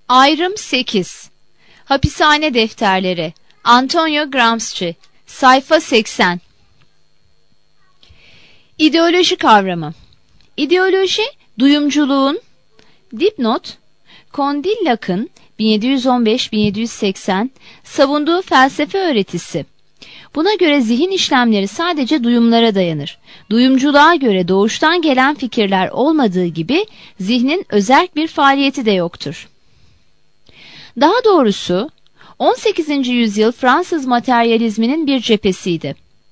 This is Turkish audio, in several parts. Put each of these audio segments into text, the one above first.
Ayrım 8. Hapishane defterleri. Antonio Gramsci. Sayfa 80. İdeoloji kavramı. İdeoloji, duyumculuğun, dipnot, Condillac'ın 1715-1780 savunduğu felsefe öğretisi. Buna göre zihin işlemleri sadece duyumlara dayanır. Duyumculuğa göre doğuştan gelen fikirler olmadığı gibi zihnin özerk bir faaliyeti de yoktur. Daha doğrusu 18. yüzyıl Fransız materyalizminin bir cephesiydi.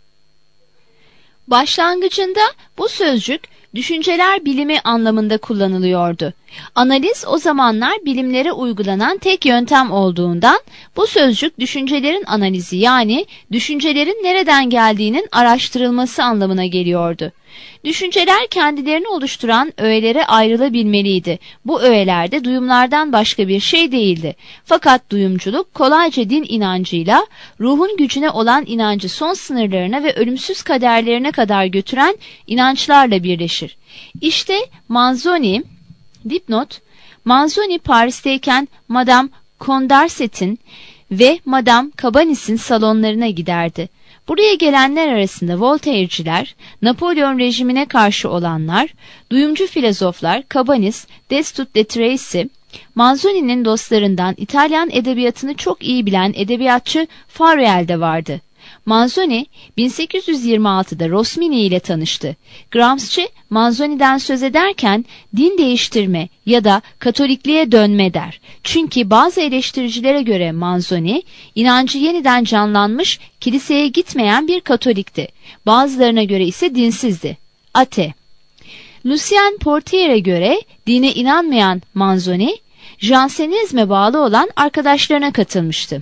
Başlangıcında bu sözcük düşünceler bilimi anlamında kullanılıyordu. Analiz o zamanlar bilimlere uygulanan tek yöntem olduğundan bu sözcük düşüncelerin analizi, yani düşüncelerin nereden geldiğinin araştırılması anlamına geliyordu. Düşünceler kendilerini oluşturan öğelere ayrılabilmeliydi. Bu öğeler de duyumlardan başka bir şey değildi. Fakat duyumculuk kolayca din inancıyla ruhun gücüne olan inancı son sınırlarına ve ölümsüz kaderlerine kadar götüren inançlarla birleşir. İşte Manzoni, dipnot, Manzoni Paris'teyken Madame Condorcet'in ve Madame Cabanis'in salonlarına giderdi. Buraya gelenler arasında Voltaire'ciler, Napolyon rejimine karşı olanlar, duyumcu filozoflar Cabanis, Destutt de Tracy, Manzoni'nin dostlarından İtalyan edebiyatını çok iyi bilen edebiyatçı Faurel de vardı. Manzoni 1826'da Rosmini ile tanıştı. Gramsci Manzoni'den söz ederken din değiştirme ya da Katolikliğe dönme der. Çünkü bazı eleştiricilere göre Manzoni inancı yeniden canlanmış, kiliseye gitmeyen bir Katolikti. Bazılarına göre ise dinsizdi, ate. Lucien Portier'e göre dine inanmayan Manzoni, Jansenizme bağlı olan arkadaşlarına katılmıştı.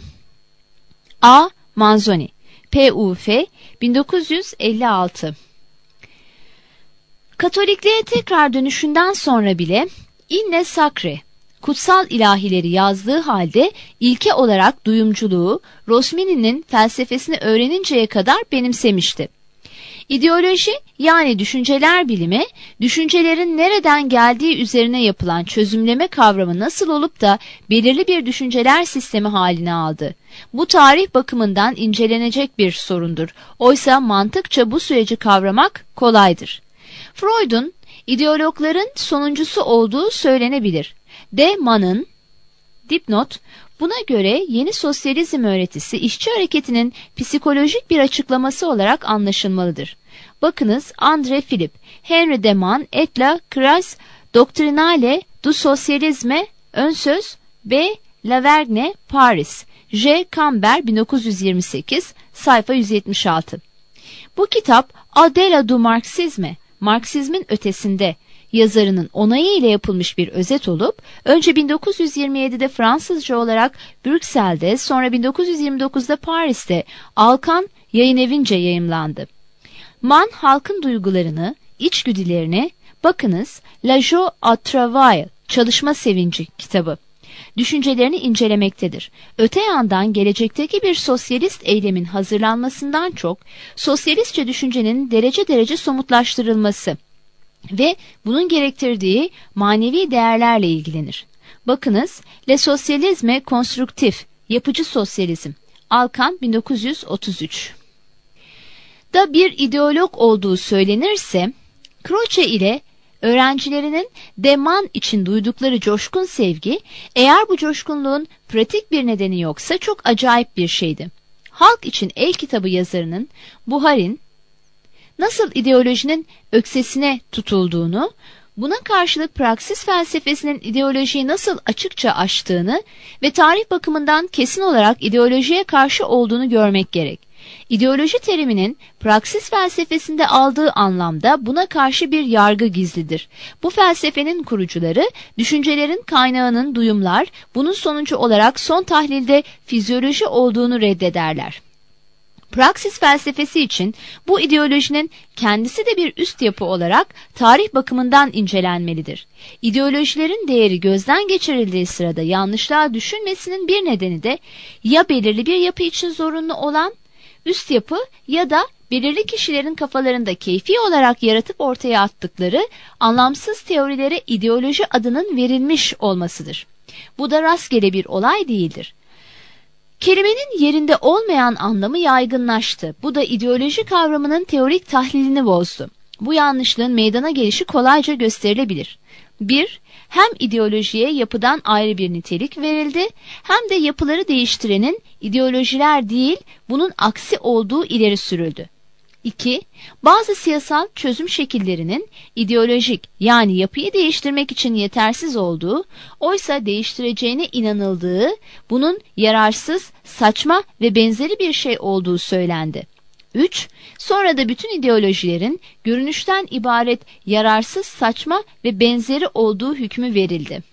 A. Manzoni P.U.F. 1956. Katolikliğe tekrar dönüşünden sonra bile inne sacre, kutsal ilahileri yazdığı halde ilke olarak duyumculuğu Rosmini'nin felsefesini öğreninceye kadar benimsemişti. İdeoloji, yani düşünceler bilimi, düşüncelerin nereden geldiği üzerine yapılan çözümleme kavramı nasıl olup da belirli bir düşünceler sistemi haline aldı. Bu tarih bakımından incelenecek bir sorundur. Oysa mantıkça bu süreci kavramak kolaydır. Freud'un ideologların sonuncusu olduğu söylenebilir. De Man'ın, dipnot, buna göre yeni sosyalizm öğretisi işçi hareketinin psikolojik bir açıklaması olarak anlaşılmalıdır. Bakınız André Philippe, Henri de Man et la crise doctrinale du socialisme, ön söz, B. Lavergne, Paris, J. Camber 1928, sayfa 176. Bu kitap Adela du Marxisme, Marksizmin ötesinde, yazarının onayı ile yapılmış bir özet olup, önce 1927'de Fransızca olarak Brüksel'de, sonra 1929'da Paris'te Alkan Yayınevi'nce yayımlandı. Man halkın duygularını, içgüdülerini, bakınız La Joie à Travail, Çalışma Sevinci kitabı, düşüncelerini incelemektedir. Öte yandan gelecekteki bir sosyalist eylemin hazırlanmasından çok, sosyalistçe düşüncenin derece derece somutlaştırılması ve bunun gerektirdiği manevi değerlerle ilgilenir. Bakınız, Le Sosyalizme Konstruktif, Yapıcı Sosyalizm, Alkan 1933. Da bir ideolog olduğu söylenirse, Croce ile öğrencilerinin De Man için duydukları coşkun sevgi, eğer bu coşkunluğun pratik bir nedeni yoksa çok acayip bir şeydi. Halk için El kitabı yazarının Buhar'in nasıl ideolojinin öksesine tutulduğunu, buna karşılık praksis felsefesinin ideolojiyi nasıl açıkça aştığını ve tarih bakımından kesin olarak ideolojiye karşı olduğunu görmek gerek. İdeoloji teriminin praksis felsefesinde aldığı anlamda buna karşı bir yargı gizlidir. Bu felsefenin kurucuları, düşüncelerin kaynağının duyumlar, bunun sonucu olarak son tahlilde fizyoloji olduğunu reddederler. Praksis felsefesi için bu ideolojinin kendisi de bir üst yapı olarak tarih bakımından incelenmelidir. İdeolojilerin değeri gözden geçirildiği sırada yanlışlığa düşülmesinin bir nedeni de ya belirli bir yapı için zorunlu olan üst yapı ya da belirli kişilerin kafalarında keyfi olarak yaratıp ortaya attıkları anlamsız teorilere ideoloji adının verilmiş olmasıdır. Bu da rastgele bir olay değildir. Kelimenin yerinde olmayan anlamı yaygınlaştı. Bu da ideoloji kavramının teorik tahlilini bozdu. Bu yanlışlığın meydana gelişi kolayca gösterilebilir. 1. Hem ideolojiye yapıdan ayrı bir nitelik verildi, hem de yapıları değiştirenin ideolojiler değil, bunun aksi olduğu ileri sürüldü. 2. Bazı siyasal çözüm şekillerinin ideolojik yani yapıyı değiştirmek için yetersiz olduğu, oysa değiştireceğine inanıldığı, bunun yararsız, saçma ve benzeri bir şey olduğu söylendi. 3. Sonra da bütün ideolojilerin görünüşten ibaret yararsız, saçma ve benzeri olduğu hükmü verildi.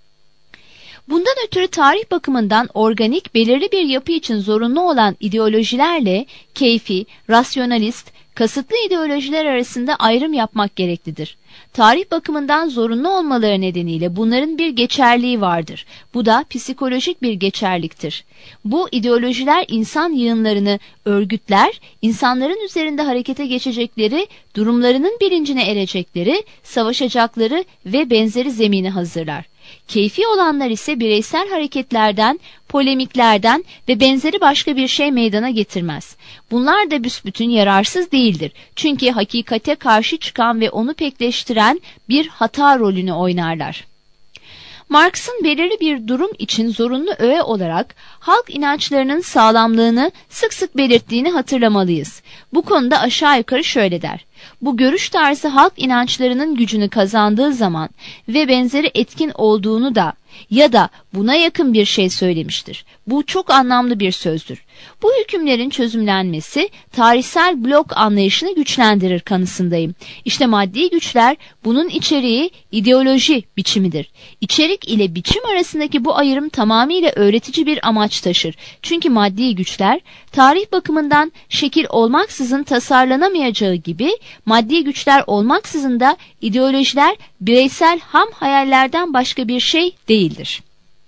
Bundan ötürü tarih bakımından organik, belirli bir yapı için zorunlu olan ideolojilerle keyfi, rasyonalist, kasıtlı ideolojiler arasında ayrım yapmak gereklidir. Tarih bakımından zorunlu olmaları nedeniyle bunların bir geçerliği vardır. Bu da psikolojik bir geçerliktir. Bu ideolojiler insan yığınlarını örgütler, insanların üzerinde harekete geçecekleri, durumlarının bilincine erecekleri, savaşacakları ve benzeri zemini hazırlar. Keyfi olanlar ise bireysel hareketlerden, polemiklerden ve benzeri başka bir şey meydana getirmez. Bunlar da büsbütün yararsız değildir. Çünkü hakikate karşı çıkan ve onu pekleştiren bir hata rolünü oynarlar. Marx'ın belirli bir durum için zorunlu öğe olarak halk inançlarının sağlamlığını sık sık belirttiğini hatırlamalıyız. Bu konuda aşağı yukarı şöyle der: bu görüş tarzı halk inançlarının gücünü kazandığı zaman ve benzeri etkin olduğunu da ya da buna yakın bir şey söylemiştir. Bu çok anlamlı bir sözdür. Bu hükümlerin çözümlenmesi tarihsel blok anlayışını güçlendirir kanısındayım. İşte maddi güçler bunun içeriği ideoloji biçimidir. İçerik ile biçim arasındaki bu ayrım tamamıyla öğretici bir amaç taşır. Çünkü maddi güçler tarih bakımından şekil olmaksızın tasarlanamayacağı gibi maddi güçler olmaksızın da ideolojiler bireysel ham hayallerden başka bir şey değildir.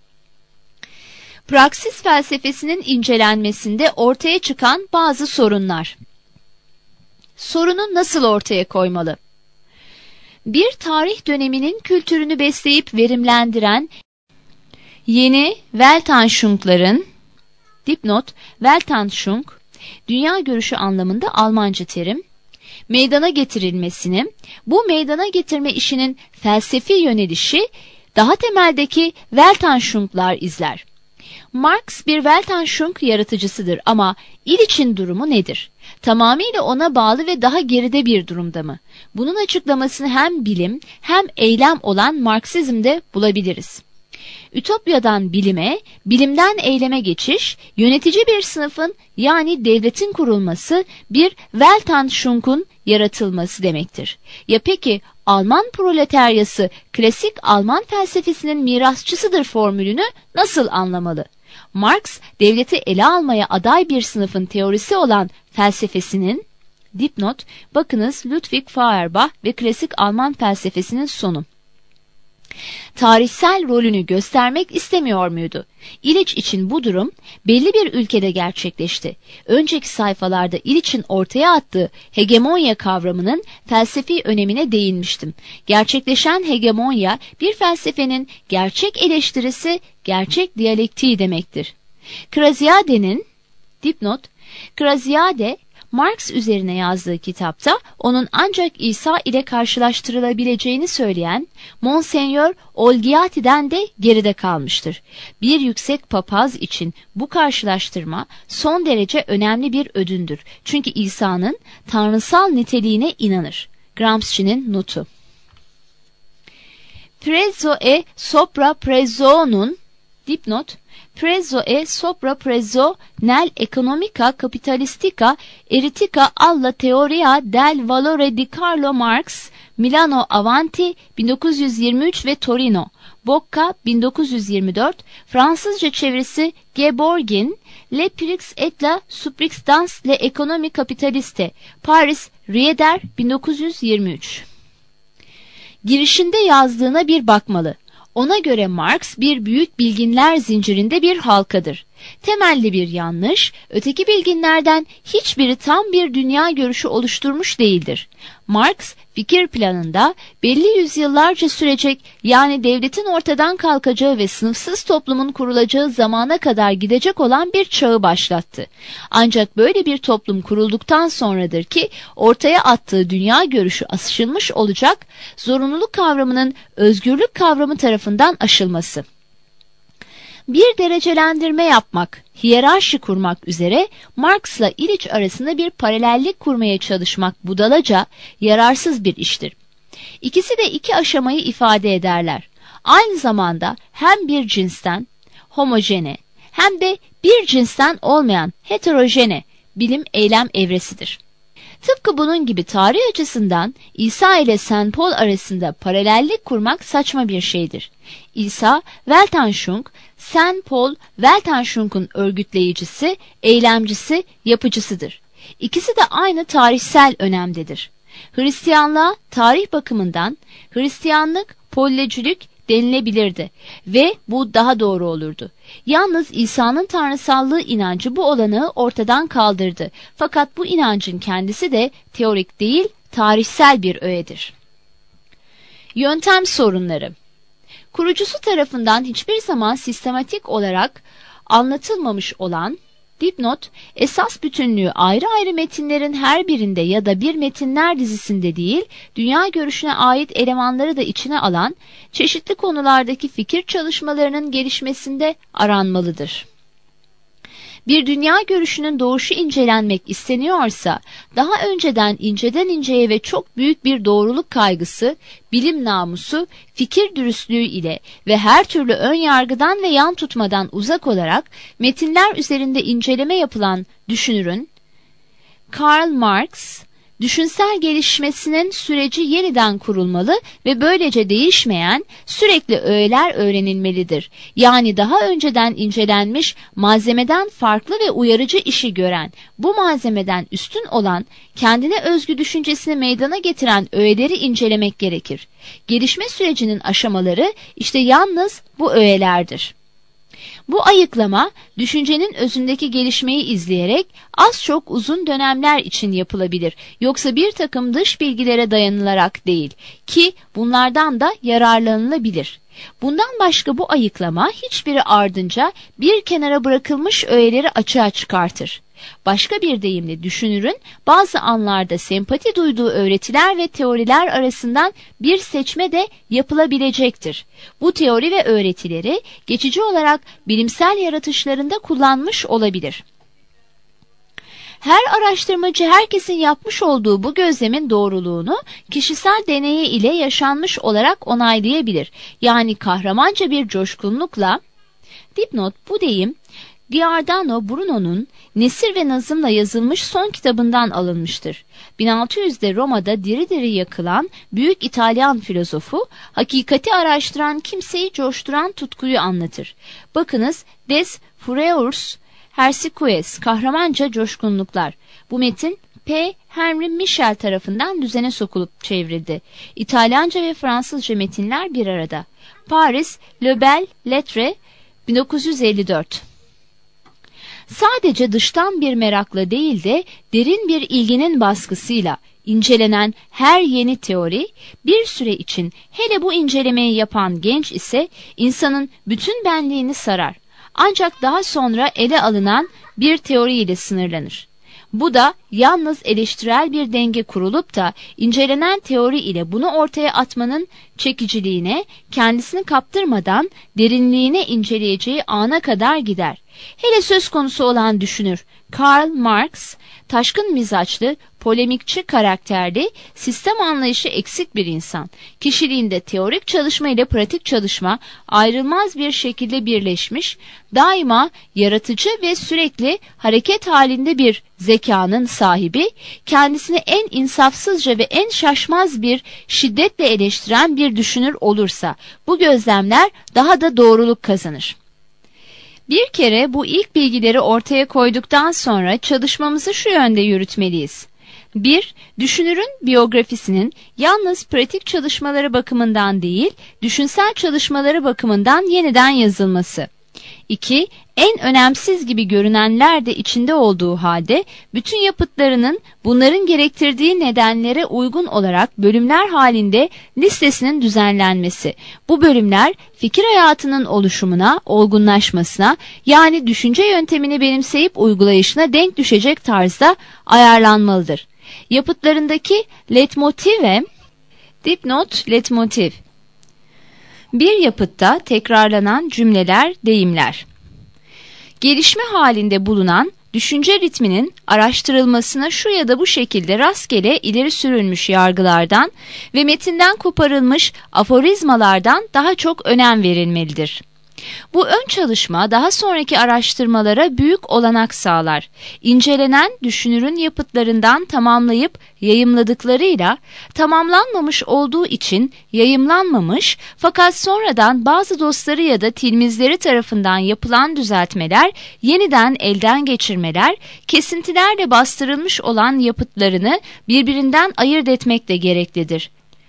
Praksis felsefesinin incelenmesinde ortaya çıkan bazı sorunlar. Sorunu nasıl ortaya koymalı? Bir tarih döneminin kültürünü besleyip verimlendiren yeni Weltanschauung'ların, dipnot, Weltanschauung, dünya görüşü anlamında Almanca terim, meydana getirilmesini, bu meydana getirme işinin felsefi yönelişi daha temeldeki Weltanschauung'lar izler. Marx bir Weltanschauung yaratıcısıdır ama İliç'in durumu nedir? Tamamıyla ona bağlı ve daha geride bir durumda mı? Bunun açıklamasını hem bilim hem eylem olan Marksizm'de bulabiliriz. Ütopyadan bilime, bilimden eyleme geçiş, yönetici bir sınıfın yani devletin kurulması bir Weltanschauung'un yaratılması demektir. Ya peki Alman proletaryası klasik Alman felsefesinin mirasçısıdır formülünü nasıl anlamalı? Marx, devleti ele almaya aday bir sınıfın teorisi olan felsefesinin, dipnot, bakınız Ludwig Feuerbach ve klasik Alman felsefesinin sonu, tarihsel rolünü göstermek istemiyor muydu? İliç için bu durum belli bir ülkede gerçekleşti. Önceki sayfalarda İliç'in ortaya attığı hegemonya kavramının felsefi önemine değinmiştim. Gerçekleşen hegemonya bir felsefenin gerçek eleştirisi, gerçek diyalektiği demektir. Krasiade'nin, dipnot, Krasiade, Marx üzerine yazdığı kitapta onun ancak İsa ile karşılaştırılabileceğini söyleyen Monseigneur Olgiati'den de geride kalmıştır. Bir yüksek papaz için bu karşılaştırma son derece önemli bir ödündür. Çünkü İsa'nın tanrısal niteliğine inanır. Gramsci'nin notu. Prezzo e sopra prezzo'nun, dipnot, Prezzo e sopra prezzo nel economica capitalistica eritica alla teoria del valore di Carlo Marx, Milano Avanti 1923 ve Torino, Bocca 1924, Fransızca çevirisi Geborgin, Le Prix et la subsistance le économie capitaliste, Paris, Rieder 1923. Girişinde yazdığına bir bakmalı. Ona göre Marx bir büyük bilginler zincirinde bir halkadır. Temelli bir yanlış, öteki bilginlerden hiçbiri tam bir dünya görüşü oluşturmuş değildir. Marx, fikir planında belli yüzyıllarca sürecek, yani devletin ortadan kalkacağı ve sınıfsız toplumun kurulacağı zamana kadar gidecek olan bir çağı başlattı. Ancak böyle bir toplum kurulduktan sonradır ki ortaya attığı dünya görüşü aşılmış olacak, zorunluluk kavramının özgürlük kavramı tarafından aşılması. Bir derecelendirme yapmak, hiyerarşi kurmak üzere Marx'la İliç arasında bir paralellik kurmaya çalışmak budalaca, yararsız bir iştir. İkisi de iki aşamayı ifade ederler. Aynı zamanda hem bir cinsten, homojene, hem de bir cinsten olmayan heterojene bilim eylem evresidir. Tıpkı bunun gibi tarih açısından İsa ile St. Paul arasında paralellik kurmak saçma bir şeydir. İsa, Weltanschauung, St. Paul, Weltanschauung'un örgütleyicisi, eylemcisi, yapıcısıdır. İkisi de aynı tarihsel önemdedir. Hristiyanlığa tarih bakımından Hristiyanlık, Pollecülük denilebilirdi ve bu daha doğru olurdu. Yalnız İsa'nın tanrısallığı inancı bu olanağı ortadan kaldırdı. Fakat bu inancın kendisi de teorik değil, tarihsel bir öğedir. Yöntem sorunları. Kurucusu tarafından hiçbir zaman sistematik olarak anlatılmamış olan dipnot, esas bütünlüğü ayrı ayrı metinlerin her birinde ya da bir metinler dizisinde değil, dünya görüşüne ait elemanları da içine alan, çeşitli konulardaki fikir çalışmalarının gelişmesinde aranmalıdır. Bir dünya görüşünün doğuşu incelenmek isteniyorsa, daha önceden inceden inceye ve çok büyük bir doğruluk kaygısı, bilim namusu, fikir dürüstlüğü ile ve her türlü ön yargıdan ve yan tutmadan uzak olarak metinler üzerinde inceleme yapılan düşünürün, Karl Marx, düşünsel gelişmesinin süreci yeniden kurulmalı ve böylece değişmeyen sürekli öğeler öğrenilmelidir. Yani daha önceden incelenmiş malzemeden farklı ve uyarıcı işi gören, bu malzemeden üstün olan, kendine özgü düşüncesini meydana getiren öğeleri incelemek gerekir. Gelişme sürecinin aşamaları işte yalnız bu öğelerdir. Bu ayıklama, düşüncenin özündeki gelişmeyi izleyerek az çok uzun dönemler için yapılabilir. Yoksa bir takım dış bilgilere dayanılarak değil ki bunlardan da yararlanılabilir. Bundan başka bu ayıklama hiçbiri ardınca bir kenara bırakılmış öğeleri açığa çıkartır. Başka bir deyimle düşünürün bazı anlarda sempati duyduğu öğretiler ve teoriler arasından bir seçme de yapılabilecektir. Bu teori ve öğretileri geçici olarak bilimsel yaratışlarında kullanmış olabilir. Her araştırmacı herkesin yapmış olduğu bu gözlemin doğruluğunu kişisel deneyi ile yaşanmış olarak onaylayabilir. Yani kahramanca bir coşkunlukla, dipnot bu deyim, Giordano Bruno'nun Nesir ve Nazım'la yazılmış son kitabından alınmıştır. 1600'de Roma'da diri diri yakılan büyük İtalyan filozofu, hakikati araştıran kimseyi coşturan tutkuyu anlatır. Bakınız Des Fureurs Hersiques, kahramanca coşkunluklar. Bu metin P. Henry Michel tarafından düzene sokulup çevrildi. İtalyanca ve Fransızca metinler bir arada. Paris, Le Belles Lettres, 1954. Sadece dıştan bir merakla değil de derin bir ilginin baskısıyla incelenen her yeni teori bir süre için, hele bu incelemeyi yapan genç ise, insanın bütün benliğini sarar. Ancak daha sonra ele alınan bir teoriyle sınırlanır. Bu da yalnız eleştirel bir denge kurulup da incelenen teori ile bunu ortaya atmanın çekiciliğine, kendisini kaptırmadan derinliğine inceleyeceği ana kadar gider. Hele söz konusu olan düşünür Karl Marx, taşkın mizaçlı, polemikçi karakterli, sistem anlayışı eksik bir insan. Kişiliğinde teorik çalışma ile pratik çalışma ayrılmaz bir şekilde birleşmiş, daima yaratıcı ve sürekli hareket halinde bir zekanın sahibi, kendisini en insafsızca ve en şaşmaz bir şiddetle eleştiren bir düşünür olursa, bu gözlemler daha da doğruluk kazanır. Bir kere bu ilk bilgileri ortaya koyduktan sonra çalışmamızı şu yönde yürütmeliyiz. 1. Düşünürün biyografisinin yalnız pratik çalışmaları bakımından değil, düşünsel çalışmaları bakımından yeniden yazılması. 2. En önemsiz gibi görünenler de içinde olduğu halde bütün yapıtlarının bunların gerektirdiği nedenlere uygun olarak bölümler halinde listesinin düzenlenmesi. Bu bölümler fikir hayatının oluşumuna, olgunlaşmasına, yani düşünce yöntemini benimseyip uygulayışına denk düşecek tarzda ayarlanmalıdır. Yapıtlarındaki leitmotiv ve dipnot leitmotiv. Bir yapıtta tekrarlanan cümleler, deyimler. Gelişme halinde bulunan düşünce ritminin araştırılmasına şu ya da bu şekilde rastgele ileri sürülmüş yargılardan ve metinden koparılmış aforizmalardan daha çok önem verilmelidir. Bu ön çalışma daha sonraki araştırmalara büyük olanak sağlar. İncelenen düşünürün yapıtlarından tamamlayıp yayımladıklarıyla tamamlanmamış olduğu için yayımlanmamış fakat sonradan bazı dostları ya da tilmizleri tarafından yapılan düzeltmeler, yeniden elden geçirmeler, kesintilerle bastırılmış olan yapıtlarını birbirinden ayırt etmek de gereklidir.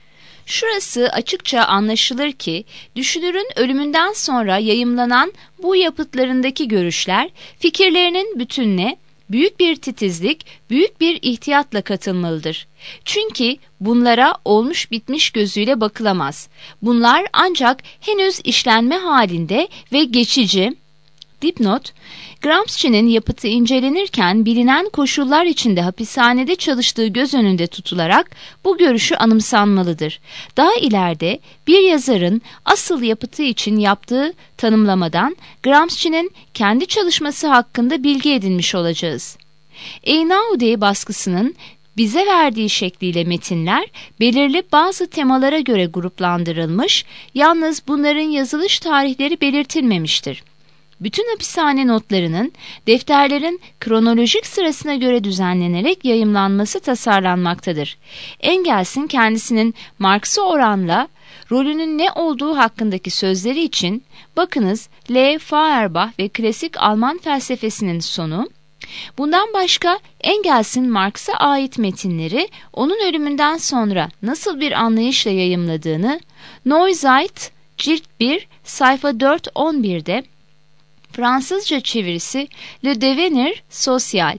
Şurası açıkça anlaşılır ki düşünürün ölümünden sonra yayımlanan bu yapıtlarındaki görüşler fikirlerinin bütününe büyük bir titizlik, büyük bir ihtiyatla katılmalıdır. Çünkü bunlara olmuş bitmiş gözüyle bakılamaz. Bunlar ancak henüz işlenme halinde ve geçici. Dipnot, Gramsci'nin yapıtı incelenirken bilinen koşullar içinde hapishanede çalıştığı göz önünde tutularak bu görüşü anımsanmalıdır. Daha ileride bir yazarın asıl yapıtı için yaptığı tanımlamadan Gramsci'nin kendi çalışması hakkında bilgi edinmiş olacağız. Einaudi baskısının bize verdiği şekliyle metinler belirli bazı temalara göre gruplandırılmış, yalnız bunların yazılış tarihleri belirtilmemiştir. Bütün hapishane notlarının defterlerin kronolojik sırasına göre düzenlenerek yayımlanması tasarlanmaktadır. Engels'in kendisinin Marx'a oranla rolünün ne olduğu hakkındaki sözleri için bakınız L. Feuerbach ve klasik Alman felsefesinin sonu. Bundan başka Engels'in Marx'a ait metinleri onun ölümünden sonra nasıl bir anlayışla yayımladığını Neuzeit cilt 1 sayfa 4-11'de Fransızca çevirisi Le Devenir Social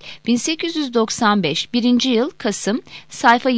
1895 1. yıl Kasım sayfa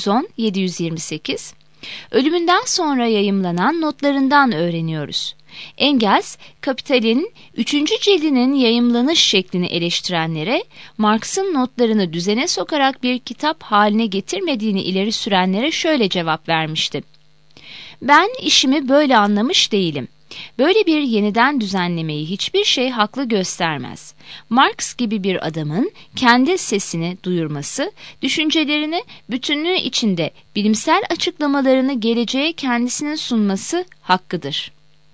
710-728 ölümünden sonra yayımlanan notlarından öğreniyoruz. Engels, Kapital'in 3. cildinin yayımlanış şeklini eleştirenlere, Marx'ın notlarını düzene sokarak bir kitap haline getirmediğini ileri sürenlere şöyle cevap vermişti. Ben işimi böyle anlamış değilim. Böyle bir yeniden düzenlemeyi hiçbir şey haklı göstermez. Marx gibi bir adamın kendi sesini duyurması, düşüncelerini bütünlüğü içinde bilimsel açıklamalarını geleceğe kendisinin sunması hakkıdır.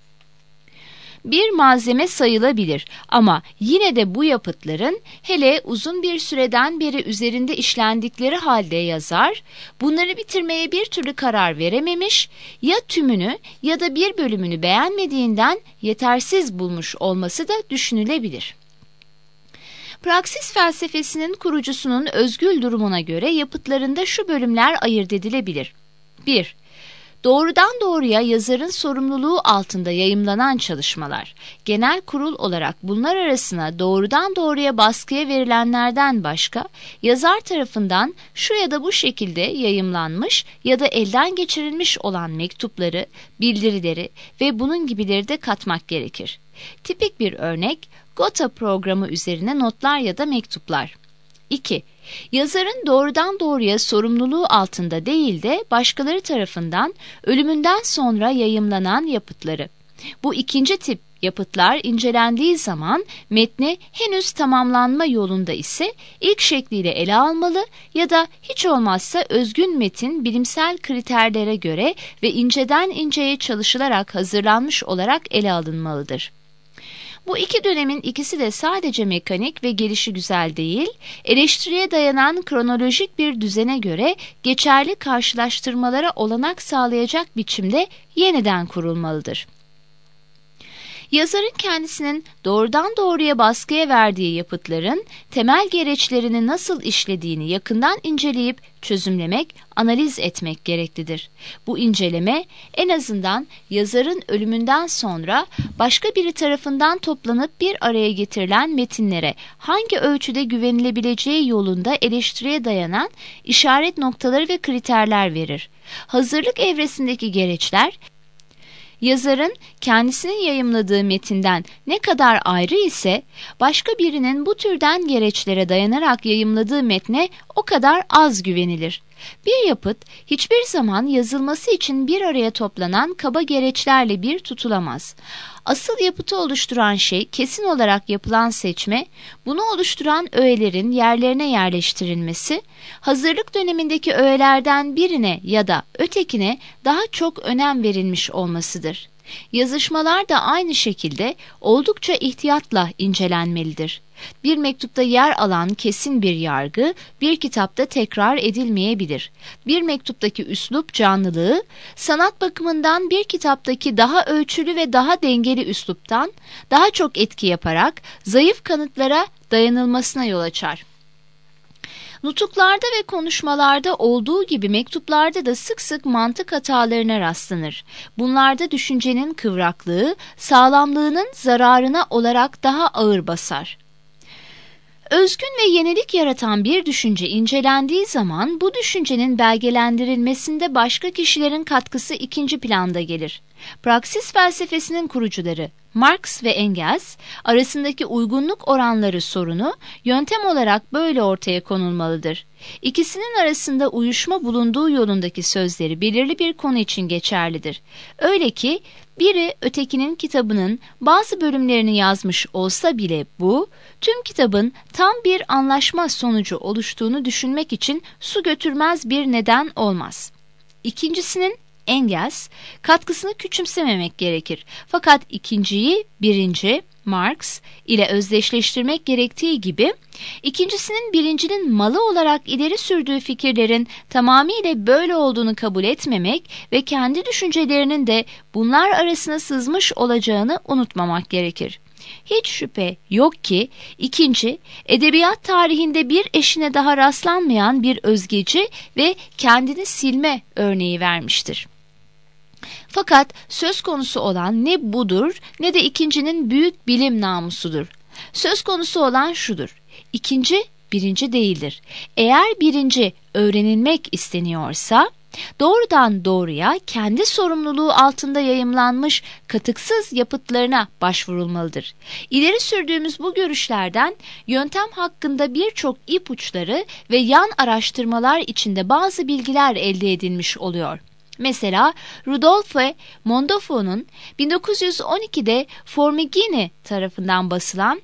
Bir malzeme sayılabilir ama yine de bu yapıtların hele uzun bir süreden beri üzerinde işlendikleri halde yazar, bunları bitirmeye bir türlü karar verememiş, ya tümünü ya da bir bölümünü beğenmediğinden yetersiz bulmuş olması da düşünülebilir. Praksis felsefesinin kurucusunun özgül durumuna göre yapıtlarında şu bölümler ayırt edilebilir. 1. Doğrudan doğruya yazarın sorumluluğu altında yayımlanan çalışmalar, genel kurul olarak bunlar arasına doğrudan doğruya baskıya verilenlerden başka, yazar tarafından şu ya da bu şekilde yayımlanmış ya da elden geçirilmiş olan mektupları, bildirileri ve bunun gibileri de katmak gerekir. Tipik bir örnek, Gotha programı üzerine notlar ya da mektuplar. 2. Yazarın doğrudan doğruya sorumluluğu altında değil de başkaları tarafından ölümünden sonra yayımlanan yapıtları. Bu ikinci tip yapıtlar incelendiği zaman metni henüz tamamlanma yolunda ise ilk şekliyle ele almalı ya da hiç olmazsa özgün metin bilimsel kriterlere göre ve inceden inceye çalışılarak hazırlanmış olarak ele alınmalıdır. Bu iki dönemin ikisi de sadece mekanik ve gelişigüzel değil, eleştiriye dayanan kronolojik bir düzene göre geçerli karşılaştırmalara olanak sağlayacak biçimde yeniden kurulmalıdır. Yazarın kendisinin doğrudan doğruya baskıya verdiği yapıtların temel gereçlerini nasıl işlediğini yakından inceleyip çözümlemek, analiz etmek gereklidir. Bu inceleme en azından yazarın ölümünden sonra başka biri tarafından toplanıp bir araya getirilen metinlere hangi ölçüde güvenilebileceği yolunda eleştiriye dayanan işaret noktaları ve kriterler verir. Hazırlık evresindeki gereçler, yazarın kendisinin yayımladığı metinden ne kadar ayrı ise, başka birinin bu türden gereçlere dayanarak yayımladığı metne o kadar az güvenilir. Bir yapıt hiçbir zaman yazılması için bir araya toplanan kaba gereçlerle bir tutulamaz. Asıl yapıtı oluşturan şey kesin olarak yapılan seçme, bunu oluşturan öğelerin yerlerine yerleştirilmesi, hazırlık dönemindeki öğelerden birine ya da ötekine daha çok önem verilmiş olmasıdır. Yazışmalar da aynı şekilde oldukça ihtiyatla incelenmelidir. Bir mektupta yer alan kesin bir yargı bir kitapta tekrar edilmeyebilir. Bir mektuptaki üslup canlılığı, sanat bakımından bir kitaptaki daha ölçülü ve daha dengeli üsluptan daha çok etki yaparak zayıf kanıtlara dayanılmasına yol açar. Nutuklarda ve konuşmalarda olduğu gibi mektuplarda da sık sık mantık hatalarına rastlanır. Bunlarda düşüncenin kıvraklığı, sağlamlığının zararına olarak daha ağır basar. Özgün ve yenilik yaratan bir düşünce incelendiği zaman bu düşüncenin belgelendirilmesinde başka kişilerin katkısı ikinci planda gelir. Praksis felsefesinin kurucuları Marx ve Engels arasındaki uygunluk oranları sorunu yöntem olarak böyle ortaya konulmalıdır. İkisinin arasında uyuşma bulunduğu yolundaki sözleri belirli bir konu için geçerlidir. Öyle ki biri ötekinin kitabının bazı bölümlerini yazmış olsa bile bu, tüm kitabın tam bir anlaşma sonucu oluştuğunu düşünmek için su götürmez bir neden olmaz. İkincisinin, Engels, katkısını küçümsememek gerekir. Fakat ikinciyi birinci, Marx ile özdeşleştirmek gerektiği gibi, ikincisinin birincinin malı olarak ileri sürdüğü fikirlerin tamamıyla böyle olduğunu kabul etmemek ve kendi düşüncelerinin de bunlar arasına sızmış olacağını unutmamak gerekir. Hiç şüphe yok ki ikinci, edebiyat tarihinde bir eşine daha rastlanmayan bir özgeci ve kendini silme örneği vermiştir. Fakat söz konusu olan ne budur ne de ikincinin büyük bilim namusudur. Söz konusu olan şudur: İkinci, birinci değildir. Eğer birinci öğrenilmek isteniyorsa, doğrudan doğruya kendi sorumluluğu altında yayımlanmış katıksız yapıtlarına başvurulmalıdır. İleri sürdüğümüz bu görüşlerden yöntem hakkında birçok ipuçları ve yan araştırmalar içinde bazı bilgiler elde edilmiş oluyor. Mesela Rudolphe Mondofo'nun 1912'de Formigine tarafından basılan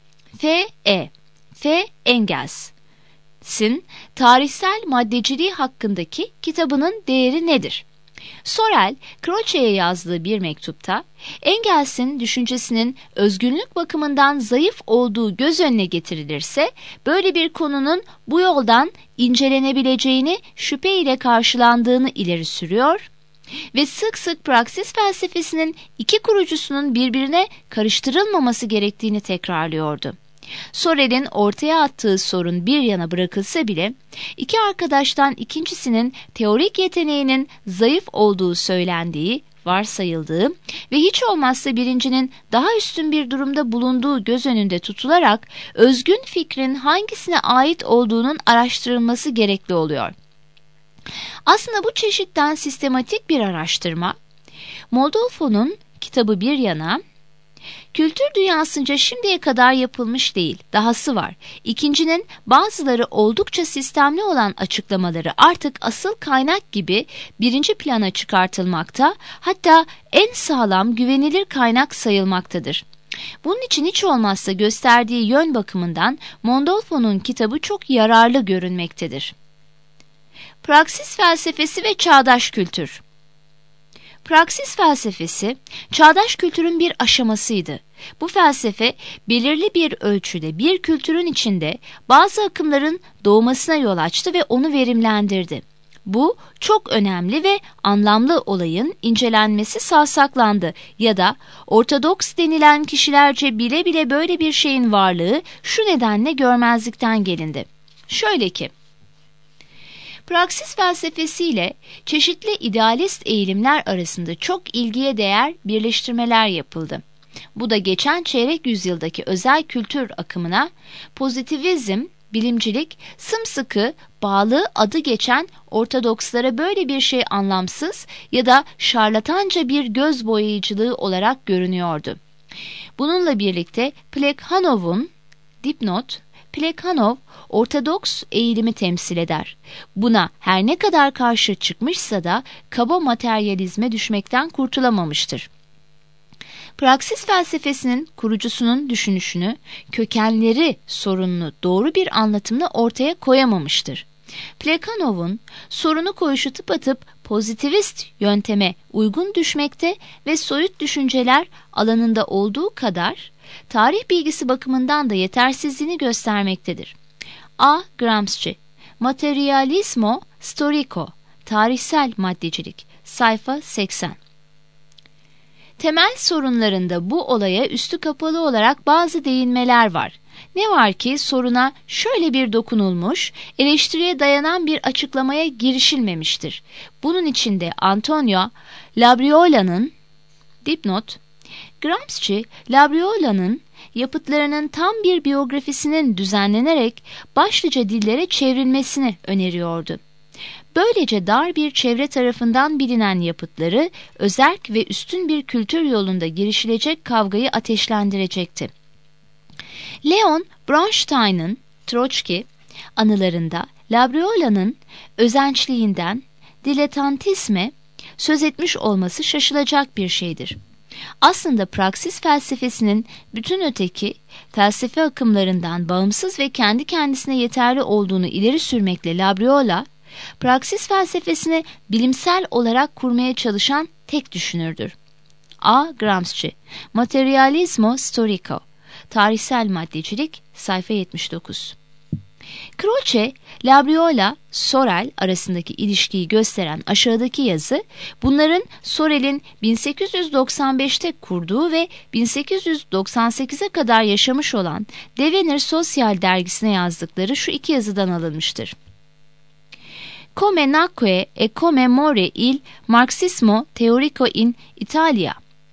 F. Engels'in tarihsel maddeciliği hakkındaki kitabının değeri nedir? Sorel, Croce'ye yazdığı bir mektupta Engels'in düşüncesinin özgünlük bakımından zayıf olduğu göz önüne getirilirse, böyle bir konunun bu yoldan incelenebileceğini şüpheyle karşılandığını ileri sürüyor ve sık sık praksis felsefesinin iki kurucusunun birbirine karıştırılmaması gerektiğini tekrarlıyordu. Sorel'in ortaya attığı sorun bir yana bırakılsa bile, iki arkadaştan ikincisinin teorik yeteneğinin zayıf olduğu söylendiği, varsayıldığı ve hiç olmazsa birincinin daha üstün bir durumda bulunduğu göz önünde tutularak özgün fikrin hangisine ait olduğunun araştırılması gerekli oluyor. Aslında bu çeşitten sistematik bir araştırma, Mondofo'nun kitabı bir yana, kültür dünyasınca şimdiye kadar yapılmış değil, dahası var. İkincinin bazıları oldukça sistemli olan açıklamaları artık asıl kaynak gibi birinci plana çıkartılmakta, hatta en sağlam güvenilir kaynak sayılmaktadır. Bunun için hiç olmazsa gösterdiği yön bakımından Mondofo'nun kitabı çok yararlı görünmektedir. Praksis felsefesi ve çağdaş kültür. Praksis felsefesi, çağdaş kültürün bir aşamasıydı. Bu felsefe, belirli bir ölçüde bir kültürün içinde bazı akımların doğmasına yol açtı ve onu verimlendirdi. Bu, çok önemli ve anlamlı olayın incelenmesi savsaklandı ya da ortodoks denilen kişilerce bile bile böyle bir şeyin varlığı şu nedenle görmezlikten gelindi. Şöyle ki, Praksis felsefesiyle çeşitli idealist eğilimler arasında çok ilgiye değer birleştirmeler yapıldı. Bu da geçen çeyrek yüzyıldaki özel kültür akımına pozitivizm, bilimcilik, sımsıkı bağlı adı geçen ortodokslara böyle bir şey anlamsız ya da şarlatanca bir göz boyayıcılığı olarak görünüyordu. Bununla birlikte Plekhanov'un dipnot, Plekhanov ortodoks eğilimi temsil eder. Buna her ne kadar karşı çıkmışsa da kaba materyalizme düşmekten kurtulamamıştır. Praksis felsefesinin kurucusunun düşünüşünü, kökenleri sorununu doğru bir anlatımla ortaya koyamamıştır. Plekhanov'un sorunu koyuşu tıpatıp pozitivist yönteme uygun düşmekte ve soyut düşünceler alanında olduğu kadar tarih bilgisi bakımından da yetersizliğini göstermektedir. A. Gramsci, Materialismo Storico, Tarihsel Maddecilik, sayfa 80. Temel sorunlarında bu olaya üstü kapalı olarak bazı değinmeler var. Ne var ki soruna şöyle bir dokunulmuş, eleştiriye dayanan bir açıklamaya girişilmemiştir. Bunun içinde Antonio Labriola'nın dipnot, Gramsci, Labriola'nın yapıtlarının tam bir biyografisinin düzenlenerek başlıca dillere çevrilmesini öneriyordu. Böylece dar bir çevre tarafından bilinen yapıtları özerk ve üstün bir kültür yolunda girişilecek kavgayı ateşlendirecekti. Leon Bronstein'ın Troçki anılarında Labriola'nın özençliğinden dilettantisme söz etmiş olması şaşılacak bir şeydir. Aslında praksis felsefesinin bütün öteki felsefe akımlarından bağımsız ve kendi kendisine yeterli olduğunu ileri sürmekle Labriola, praksis felsefesini bilimsel olarak kurmaya çalışan tek düşünürdür. A. Gramsci, Materialismo Storico, Tarihsel Maddecilik, sayfa 79. Croce, Labriola, Sorel arasındaki ilişkiyi gösteren aşağıdaki yazı, bunların Sorel'in 1895'te kurduğu ve 1898'e kadar yaşamış olan Devenir Social dergisine yazdıkları şu iki yazıdan alınmıştır. Come nacque e come more il marxismo teorico in Italia.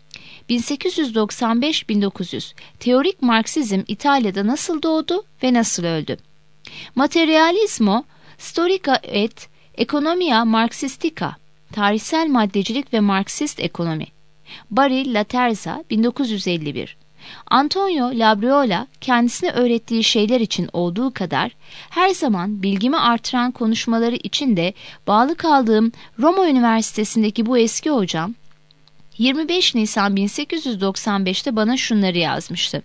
1895-1900 Teorik Marksizm İtalya'da nasıl doğdu ve nasıl öldü? Materialismo Storica et Economia Marxistica, Tarihsel Maddecilik ve Marksist Ekonomi. Bari Laterza, 1951. Antonio Labriola kendisine öğrettiği şeyler için olduğu kadar her zaman bilgimi artıran konuşmaları için de bağlı kaldığım Roma Üniversitesi'ndeki bu eski hocam 25 Nisan 1895'te bana şunları yazmıştı.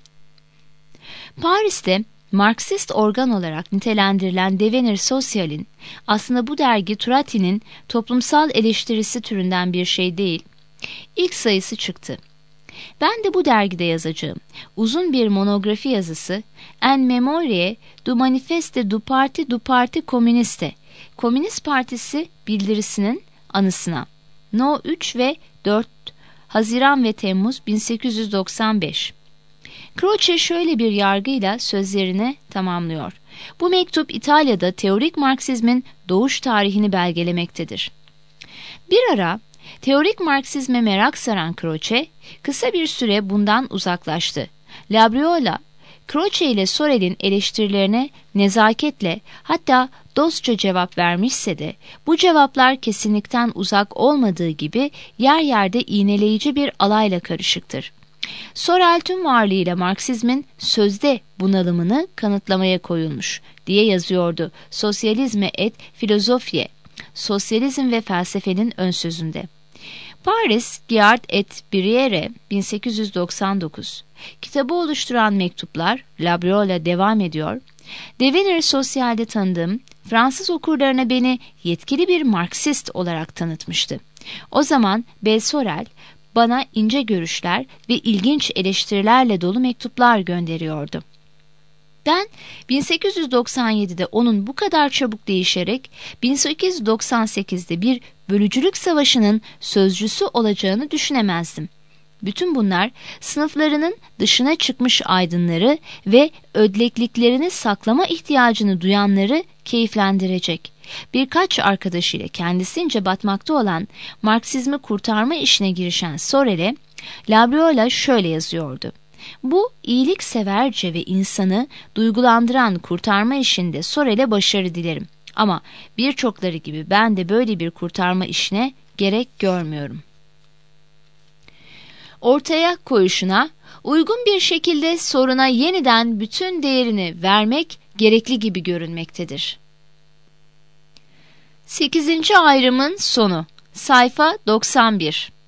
Paris'te Marksist organ olarak nitelendirilen Devenir Social'in aslında bu dergi Turati'nin toplumsal eleştirisi türünden bir şey değil. İlk sayısı çıktı. Ben de bu dergide yazacağım. Uzun bir monografi yazısı En Memorie du Manifeste du Parti Communiste, Komünist Partisi bildirisinin anısına. No 3 ve 4 Haziran ve Temmuz 1895. Croce şöyle bir yargıyla sözlerini tamamlıyor. Bu mektup İtalya'da teorik Marksizmin doğuş tarihini belgelemektedir. Bir ara teorik Marksizme merak saran Croce kısa bir süre bundan uzaklaştı. Labriola, Croce ile Sorel'in eleştirilerine nezaketle hatta dostça cevap vermişse de bu cevaplar kesinlikten uzak olmadığı gibi yer yerde iğneleyici bir alayla karışıktır. Sorel tüm varlığıyla Marksizmin sözde bunalımını kanıtlamaya koyulmuş diye yazıyordu Sosyalizme et Filozofie, Sosyalizm ve Felsefenin ön sözünde. Paris, Giard et Briere, 1899. Kitabı oluşturan mektuplar, Labriola devam ediyor. Devenir Social'de tanıdığım Fransız okurlarına beni yetkili bir Marksist olarak tanıtmıştı. O zaman B. Sorel bana ince görüşler ve ilginç eleştirilerle dolu mektuplar gönderiyordu. Ben 1897'de onun bu kadar çabuk değişerek 1898'de bir bölücülük savaşının sözcüsü olacağını düşünemezdim. Bütün bunlar sınıflarının dışına çıkmış aydınları ve ödlekliklerini saklama ihtiyacını duyanları keyiflendirecek. birkaç arkadaşıyla kendisince batmakta olan Marksizmi kurtarma işine girişen Sorel'e Labriola şöyle yazıyordu. Bu iyilikseverce ve insanı duygulandıran kurtarma işinde Sorel'e başarı dilerim. Ama birçokları gibi ben de böyle bir kurtarma işine gerek görmüyorum. Ortaya koyuşuna uygun bir şekilde soruna yeniden bütün değerini vermek gerekli gibi görünmektedir. 8. ayrımın sonu. Sayfa 91.